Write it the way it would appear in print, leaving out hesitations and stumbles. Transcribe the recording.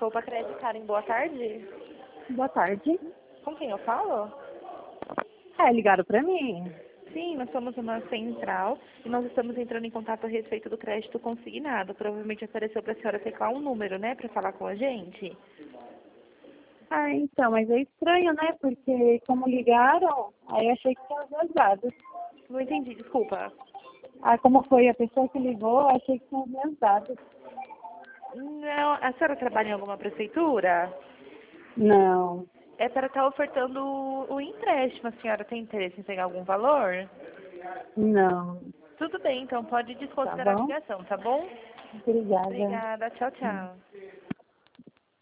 Desculpa, Crédito Karen, boa tarde. Boa tarde. Com quem eu falo? Ligaram pra mim. Sim, nós somos uma central e nós estamos entrando em contato a respeito do crédito consignado. Provavelmente apareceu para a senhora teclar um número, né, para falar com a gente. Então, mas é estranho, né? Porque como ligaram, aí eu achei que tinha os meus dados. Não entendi, desculpa. Como foi a pessoa que ligou, eu achei que tinha os meus dados. Não, a senhora trabalha em alguma prefeitura? Não, É para estar ofertando o empréstimo. A senhora tem interesse em pegar algum valor? não. Tudo bem, então pode Tá desconsiderar a bom? ligação, tá bom? Obrigada. Obrigada, tchau, tchau.